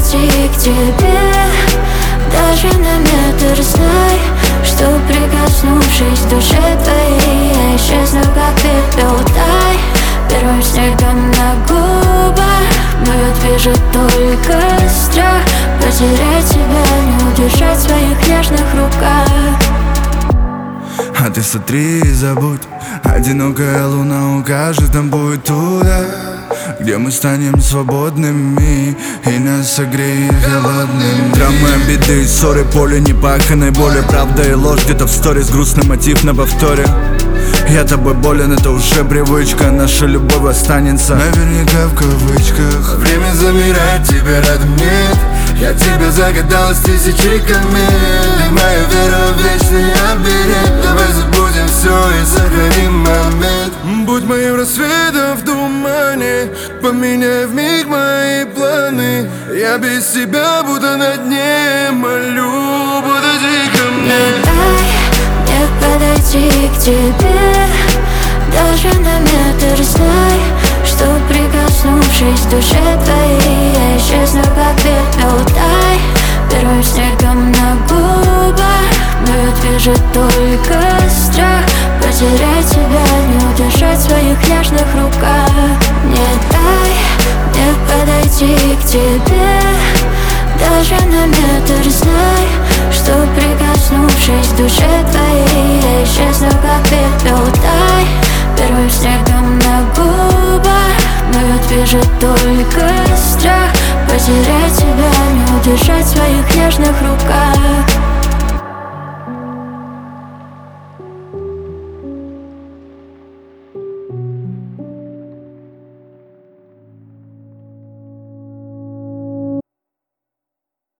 подойти к тебе даже на метр. Знай, что прикоснувшись к душе твоей, я исчезну как пепел. Тай первым снегом на губах, но я вижу только страх потерять тебя, не удержать в своих нежных руках. А ты смотри и забудь, одинокая луна укажет нам путь туда, где мы станем свободными и нас согреет холодным. Драмы, обиды, ссоры, поле непаханной боли, правда и ложь где-то в сторис, грустный мотив на повторе. Я тобой болен, это уже привычка, наша любовь останется наверняка в кавычках. Время замирает, тебя рядом нет. Я тебя загадал с тысячи комет. Ты моя вера в вечный оберег. Давай забудем все и сохраним момент. Будь моим рассветом в тумане, поменяй вмиг мои планы. Я без тебя буду на дне, молю, подойди ко мне. Дай мне подойти к тебе даже на метр. Знай, что прикоснувшись к душе твоей, я исчезну как пепел. Дай первым снегом на губах, но я вижу только страх потерять тебя, не удержать в своих нежных руках. Не дай мне подойти к тебе даже на метр. Знай, что прикоснувшись к душе твоей, я исчезну как пепел. Дай первым снегом на губах, но я вижу только страх потерять тебя, не удержать в своих нежных руках.